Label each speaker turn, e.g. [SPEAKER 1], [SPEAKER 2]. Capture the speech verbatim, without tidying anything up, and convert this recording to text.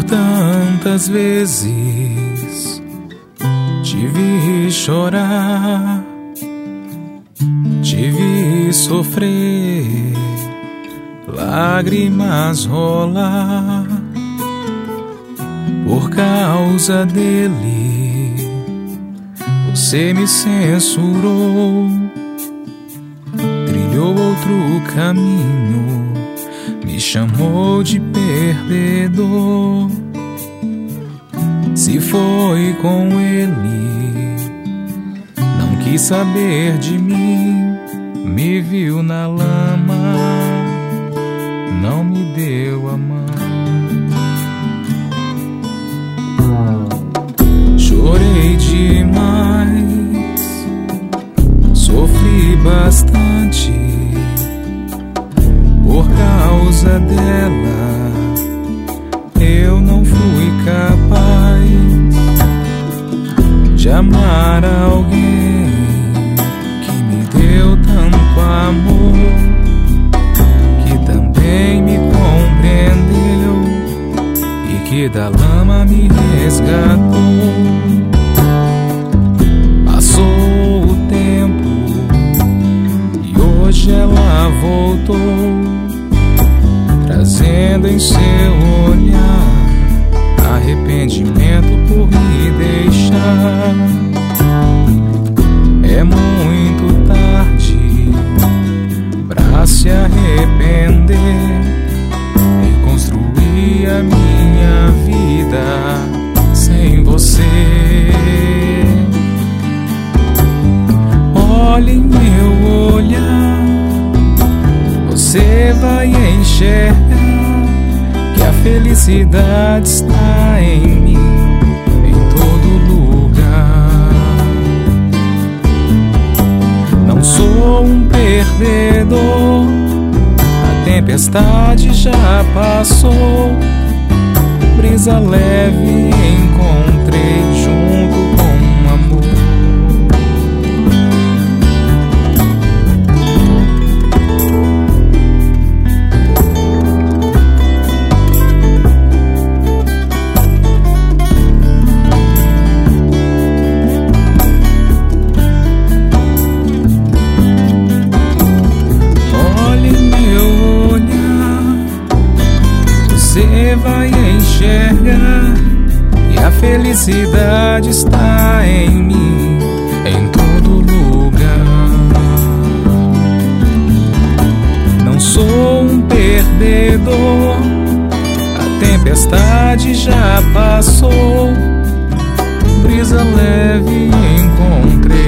[SPEAKER 1] tantas vezes te vi chorar, te vi sofrer, lágrimas rolar. Por causa dele, você me censurou, trilhou outro caminho, me chamou de perdedor. Se foi com ele, não quis saber de mim, me viu na lama, não me deu a mão. Chorei demais, sofri bastante, por causa dela eu não fui capaz de amar alguém que me deu tanto amor, que também me compreendeu e que da lama me resgatou. Passou o tempo e hoje ela voltou, trazendo em seu olhar arrependimento por me deixar. É muito tarde pra se arrepender, reconstruir a minha vida sem você. Olhe em meu olhar, você vai enxergar que a felicidade está em mim, em todo lugar. Não sou um perdedor, a tempestade já passou, brisa leve encontrei junto com amor. Você vai enxergar que a felicidade está em mim, em todo lugar. Não sou um perdedor, a tempestade já passou, brisa leve encontrei